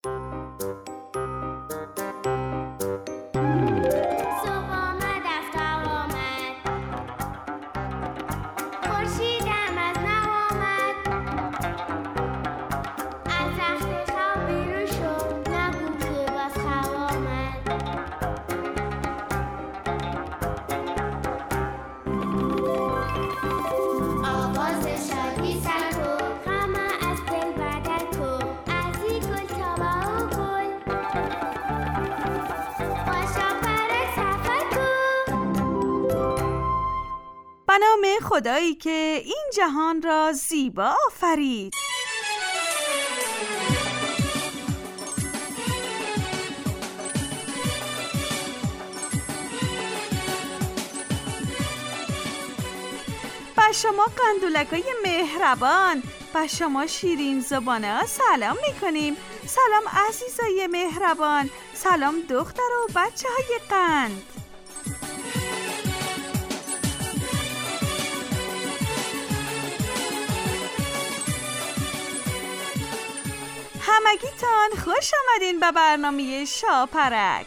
به نام خدایی که این جهان را زیبا آفرید. به شما قندولکای مهربان، به شما شیرین زبانه ها سلام میکنیم. سلام عزیزای مهربان، سلام دختر و بچه های قند. همگیتان خوش آمدین به برنامه شاپرک.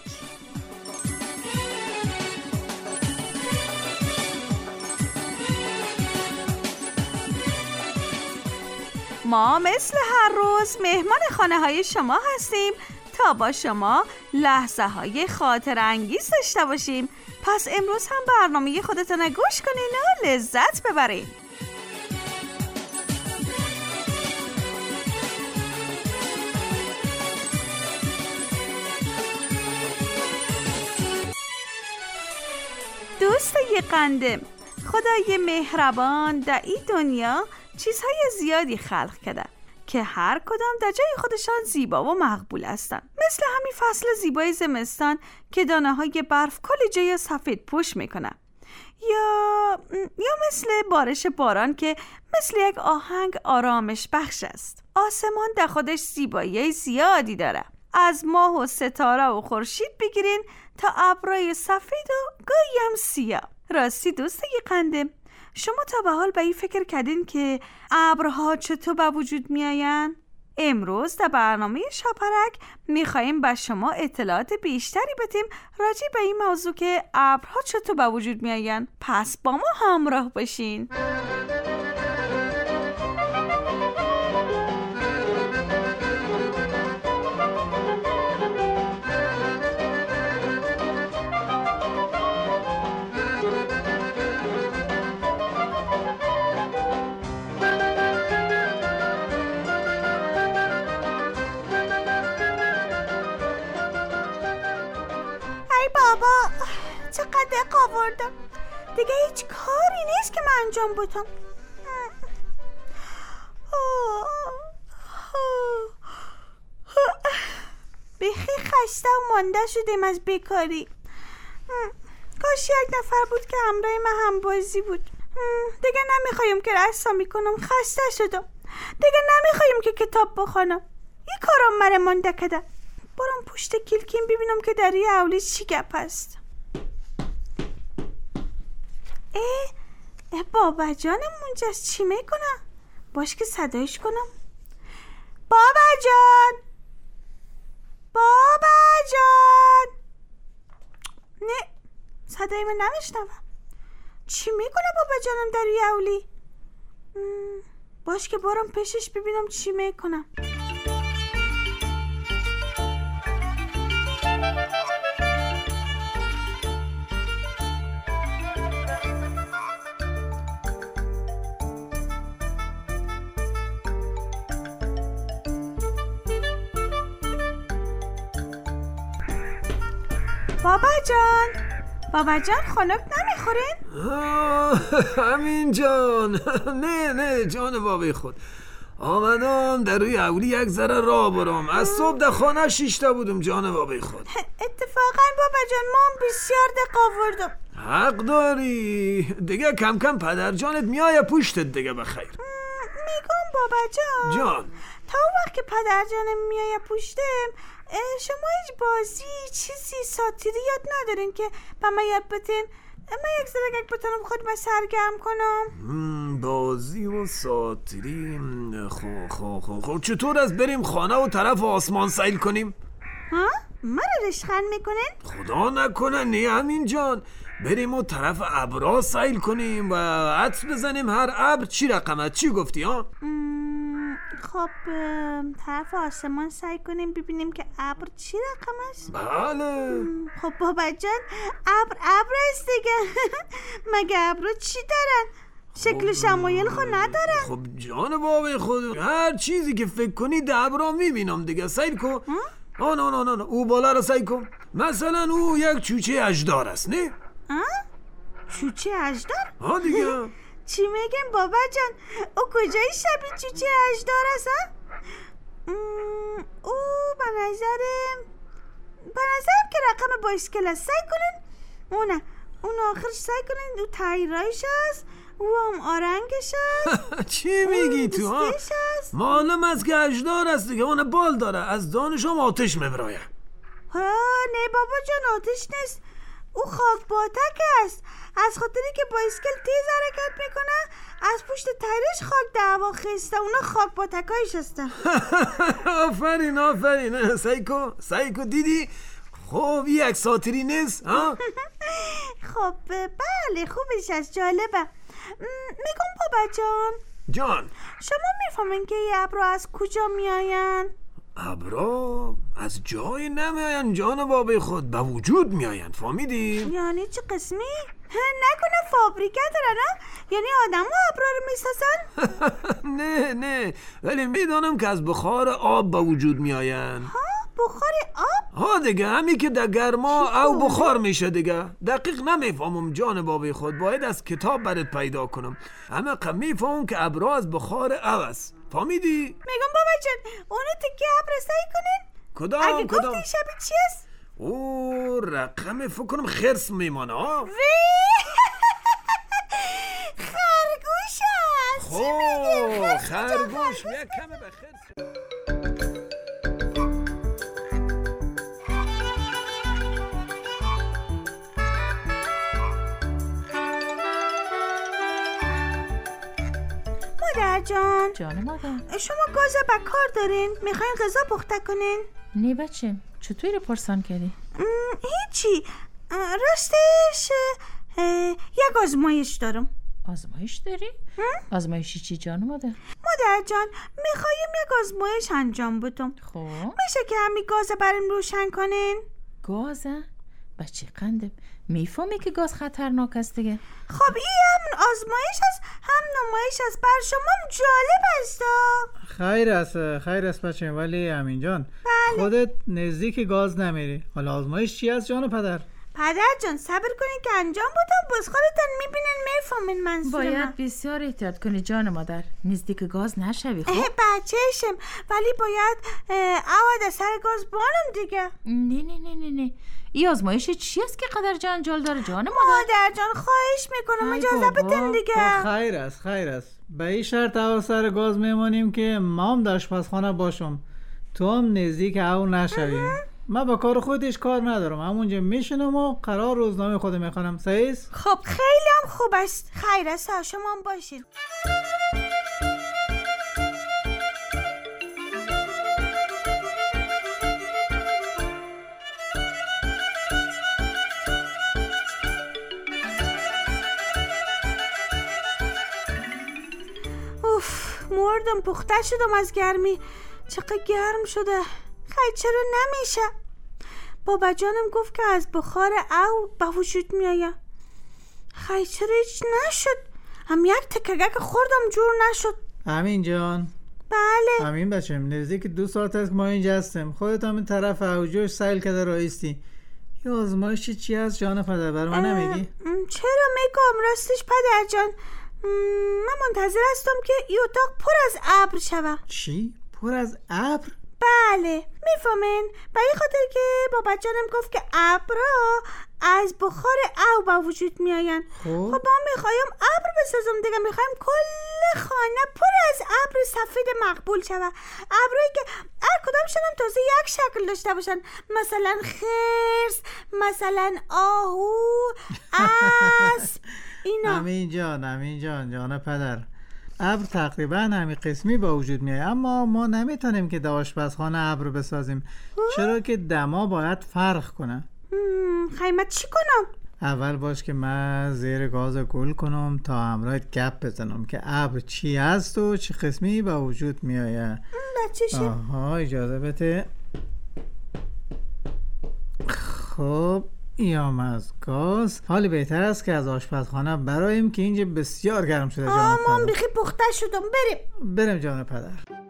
ما مثل هر روز مهمان خانه های شما هستیم تا با شما لحظه های خاطر انگیز داشته باشیم. پس امروز هم برنامه خودتان گوش کنین و لذت ببرین. دوستای قندم، خدای مهربان در این دنیا چیزهای زیادی خلق کرده که هر کدام در جای خودشان زیبا و مقبول هستند. مثل همین فصل زیبای زمستان که دانه های برف کل جای سفید پوش میکنه، یا مثل بارش باران که مثل یک آهنگ آرامش بخش است. آسمان در خودش زیبایی زیادی داره، از ماه و ستاره و خورشید بگیرین تا ابرای سفید و گاهی هم سیاه. راستی دوستای قندم، شما تا به حال به این فکر کردین که ابرها چطور به وجود میاین؟ امروز در برنامه شاپرک میخواییم به شما اطلاعات بیشتری بدیم راجع به این موضوع که ابرها چطور به وجود میاین. پس با ما همراه باشین. بابا چقدر دق آوردم، دیگه هیچ کاری نیست که من انجام بدم. بیخی خسته و مانده شدیم از بیکاری. کاش یک نفر بود که همراه من همبازی بود. دیگه نمیخوایم که رسامی کنم، خسته شدم. دیگه نمیخوایم که کتاب بخونم. این کارم مره مانده کده. برام پشت کلکیم ببینم که در این اولی چی گپ هست. بابا جانم اونجاست، چی میکنه؟ باش که صدایش کنم. بابا جان، بابا جان. نه، صدای من نمیشنوم. چی میکنه بابا جانم در این اولی؟ باش که برام پیشش ببینم چی میکنه. بابا جان خنک نمیخورین؟ همین جان. نه جان بابای خود، آمدم در روی اولی یک ذره راه برم. از صبح در خانه شیشته بودم جان بابای خود. اتفاقا بابا جان ما هم بسیار دق آوردم. حق داری، دیگه کم کم پدر جانت میایه پشتت دیگه بخیر. میگم بابا جان تا وقت که پدر جانم میایه پشتم، شما هیچ بازی چیزی ساتیری یاد ندارین که به من یاد بدین من یک ذره اگه بتونم خود من سرگرم کنم. بازی و ساتری. خب چطور از بریم خانه و طرف آسمان سیل کنیم؟ ها؟ من رو رشخند میکنین؟ خدا نکنه. نه امین جان، بریم و طرف ابرا سیل کنیم و عطر بزنیم هر ابر چی رقمه. چی گفتی ها؟ خب طرف آسمان سعی کنیم ببینیم که ابر چی رقم است. بله. خب بابا جان ابر است دیگه. مگه ابر چی دارن؟ شکل شمایل خود ندارن. خب جان بابای خود، هر چیزی که فکر کنی در ابرا میبینم دیگه. سیل کن. نه او بالا رو سیل کن. مثلا او یک چوچه اژدار است. نه چوچه اژدار؟ ها دیگه. چی میگن بابا جان؟ او کجای شبیه چوچه اژدار است؟ او به نظرم که رقم بایسکل است. سعی کنین اون آخرش سعی کنین. او تایرایش است، او هم آرنگش است. چی میگی تو ها؟ معلوم است که اژدار است دیگه. اون بال داره، از دانش هم آتش میبراید. ها نه بابا جان، آتش نیست، او خاک باتک است. از خاطری که بایسکل تیز حرکت میکنه از پشت تایرش خاک در هوا خسته. اونا خاک باتکایش هستن. آفرین. سایکو دیدی؟ خب یک ساتری نیست ها؟ خب بله خوبش از جالبه. میگم بابا جان شما میفهمین که این ابرا از کجا میاین؟ ابرا از جای نمیاین جان بابای خود، به وجود میاین. فهمیدی؟ یعنی چه قسمی؟ نکنه فابریکه دارن ها؟ یعنی آدم ها ابرا رو میسازن؟ نه ولی میدانم که از بخار آب به وجود میاین. ها بخار آب؟ ها دیگه، همی که در گرما او بخار میشه دیگه. دقیق نمیفهمم جان بابای خود، باید از کتاب برات پیدا کنم. اما میفهمم که ابرا از بخار آب است. فهمیدی؟ میگم بابا جان اونو تکه ابر سعی کنین. اگه گفتی شبیه چی است؟ او رقم فکر کنم خرس میمانه ها. خرگوش است. خب خرگوش یک کمه به خرس. مادر جان مادر، شما گاز بکار دارین؟ میخواین غذا پخته کنین؟ نه بچه، چطوری رو پرسان کردی؟ هیچی، راستش یک آزمایش دارم. آزمایش داری؟ آزمایشی چی جان مادر؟ مادر جان میخوایم یک آزمایش انجام بدم. خب میشه که همین گاز بریم روشن کنین؟ گازه؟ بچه قندم، میفهمی که گاز خطرناک است دیگه. خب این هم آزمایش است هم نمایش است، بر شما جالب است. خیر است بچه، ولی امین جان بله. خودت نزدیک گاز نمیری. حالا آزمایش چی است جان پدر؟ پدر جان صبر کنین که انجام بدم، بس خودتان میبینین میفهمین منظور من. باید بسیار احتیاط کنی جان مادر، نزدیک گاز نشوی. خب بچهشم، ولی باید اول سر گاز بانم دیگه. نه این آزمایش چی است که قدر جنجال داره جان مادر جان خواهش میکنم اجازه بدین دیگه. خیر است به این شرط اول سر گاز میمانیم که مام در آشپزخانه باشم، تو هم نزدیک او نشوی. من با کار خودش کار ندارم، همونجا میشنم و قرار روزنامه خود میخوانم. صحیح است؟ خب خیلی هم خوب است. خیر است، شما هم باشید. مردم، پخته شدم از گرمی. چقدر گرم شده. خیلی چرا نمیشه؟ بابا جانم گفت که از بخار او به وجود میآید. خیلی چرا هیچ نشد؟ هم یک تکگک خوردم جور نشد. امین جان. بله امین بچم، نزدیک 2 ساعت است که ما اینجا هستیم. خودت هم این طرف اوجوش سیل کده رایستی. یه آزمایش چی هست جان پدر بر من نمیگی؟ چرا میگم راستش پدر جان، من منتظر هستم که این اتاق پر از ابر شود. چی؟ پر از ابر؟ بله، میفهمین؟ به این خاطر که بابا جانم گفت که ابرا از بخار او به وجود میاین. خب ما میخوایم ابر بسازم دیگه، میخوایم کل خانه پر از ابر سفید مقبول شوه، ابرایی که هر کدامشون هم تازه یک شکل داشته باشن، مثلا خرس، مثلا آهو، اسب، اینا. امین جان جان پدر، ابر تقریبا همین قسمی با وجود میاد، اما ما نمیتونیم که در آشپزخانه ابر بسازیم، چرا که دما باید فرق کنه. خیمت چی کنم؟ اول باش که من زیر گاز گل کنم تا همراهت گپ بزنم که ابر چی هست و چه قسمی با وجود میآید. بچه‌شه. آها اجازه بده. خب ایام از گاز. حالی بهتر است که از آشپزخانه برایم که اینجا بسیار گرم شده جان پدر. ما بیخی پخته شدم، بریم جان پدر.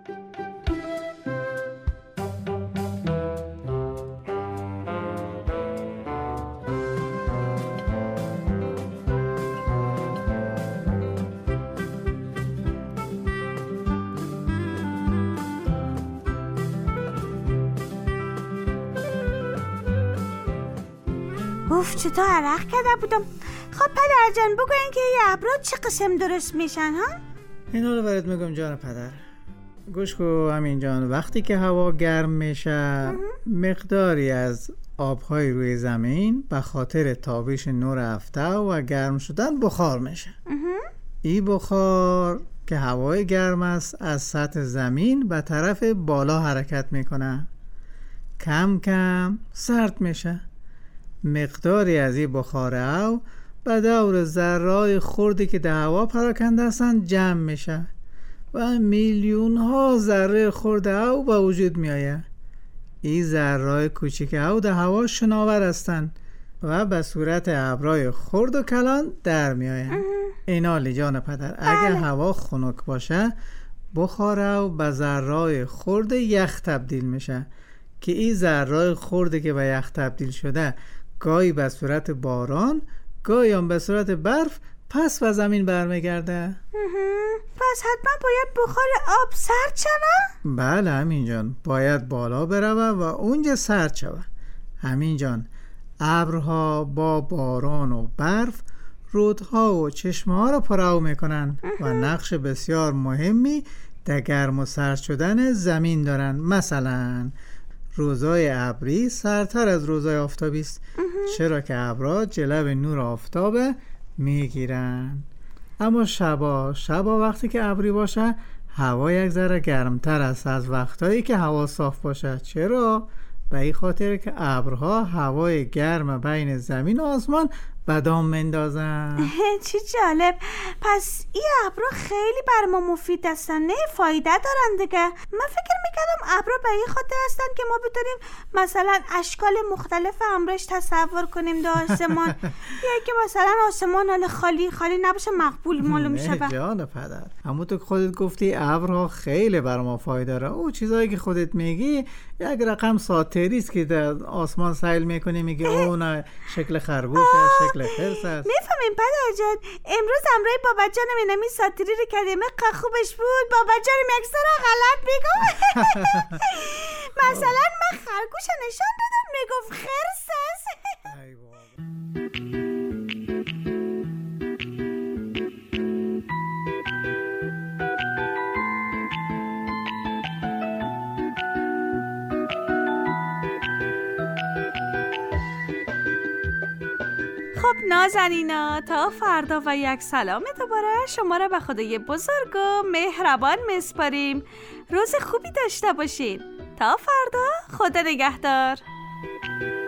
اوف چطور عرق کرده بودم. خب پدر جان بگوین که این ابرا چه قسم درست میشن ها؟ اینا رو برات میگم جان پدر. گوش کو امین جان، وقتی که هوا گرم میشه مقداری از آبهای روی زمین به خاطر تابش نور هفته و گرم شدن بخار میشه. این بخار که هوای گرم است از سطح زمین به طرف بالا حرکت میکنه، کم کم سرد میشه. مقداری از این بخار او به دور ذره‌های خردی که در هوا پراکنده هستند جمع میشه و میلیون ها ذره خرد او به وجود میآید. این ذره‌های کوچک او در هوا شناور هستند و به صورت ابرهای خرد و کلان در میآیند. اینا جان پدر، اگر هوا خنک باشه بخار او به ذره‌های خرد یخ تبدیل میشه که این ذره‌های خردی که به یخ تبدیل شده گاهی به صورت باران گاهی هم به صورت برف پس به زمین برمیگرده. پس حتما باید بخار آب سرد شوه؟ بله همین جان، باید بالا بروه و اونجا سرد شوه. همین جان، ابرها با باران و برف رودها و چشمه ها را پرو میکنن و نقش بسیار مهمی در گرم و سرد شدن زمین دارن. مثلا روزای ابری سردتر از روزای آفتابی است، چرا که ابرها جلب نور آفتاب میگیرن. اما شبا وقتی که ابری باشه هوا یک ذره گرمتر است از وقتایی که هوا صاف باشه. چرا؟ به این خاطر که ابرها هوای گرم بین زمین و آسمان به دام مندازن. چی جالب. پس این ابرها خیلی بر ما مفید هستن، نه فایده دارن دیگه. من فکر میکردم ابرها به این خاطر هستن که ما بتونیم مثلا اشکال مختلف امرش تصور کنیم در آسمان یا که مثلا آسمان حال خالی نباشه مقبول معلوم شه. نه جان پدر، اما تو خودت گفتی ابرها خیلی بر ما فایده داره. او چیزایی که خودت میگی یک رقم ساتری است که در آسمان سیل میکنی، میگی او نه شکل خرگوش است، شکل خرس است. میفهمیم پدر جان. امروز امرای بابا جانم اینمی ساتری رو کردیم، خوبش بود. بابا جانم یک سر غلط میگم. مثلا من خرگوش نشان دادم میگفت خرس است. خب نازنینا، تا فردا و یک سلام دوباره شما را به خدای بزرگ و مهربان میسپاریم. روز خوبی داشته باشین. تا فردا، خدا نگهدار.